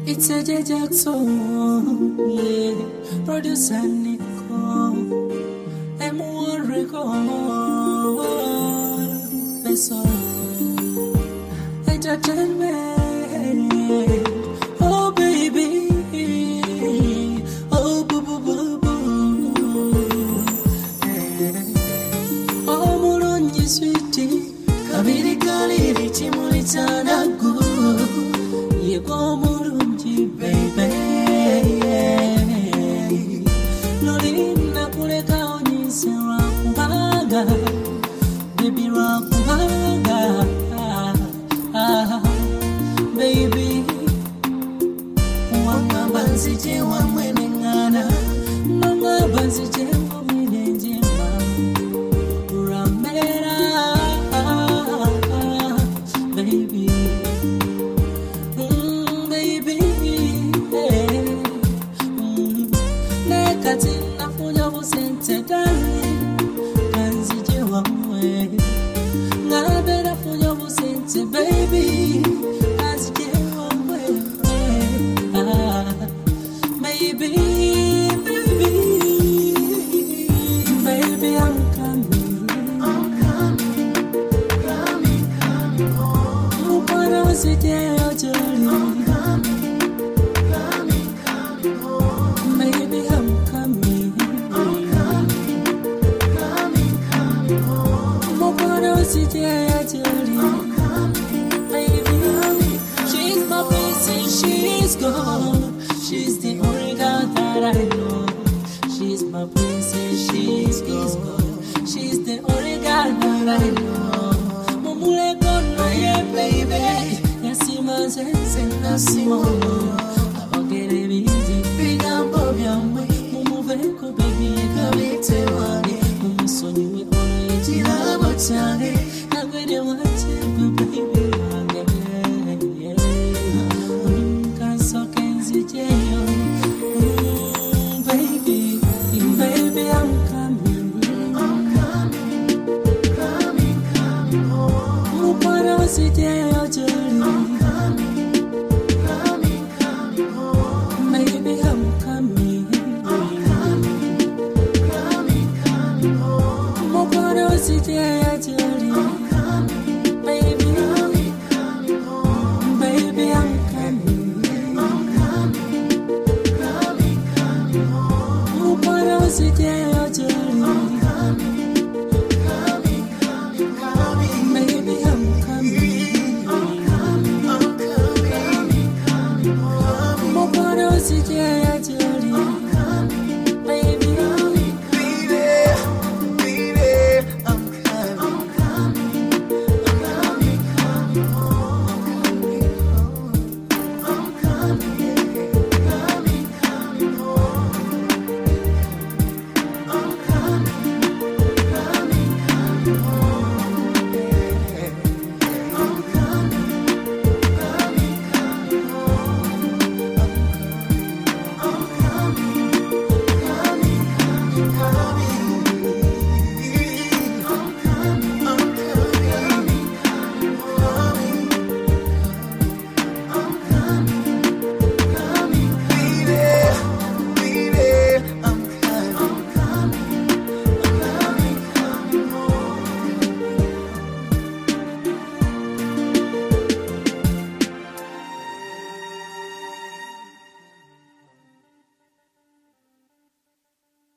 It's a J Jackson, yeah. Producer Nico, M1 Record, that's all. Entertainment, oh baby, oh boo boo boo boo, oh mulungi sweetie, kabiri kaliri chimuli chanagu, yego mulungi baby, lolina kuleka onyise lwakubanga, baby lwakubanga. Baby, wanga banzije wa mwene ngana, mama banzije wa mwene njema, ramera, baby, baby, nekati nafunya busente dali, banzije wa mwene, ngabe nafunya busente baby. She's the only girl that I know. She's my princess, she's gone. She's the only girl that I know. Mumule kono ye baby. Yasima sense nasimo. Abagere bizi bigambo byamwe. Mumuveko baby kabite wange. Mumusonyiwe ono yekirabo kyange. Nagwede wate baby wange. I'm coming.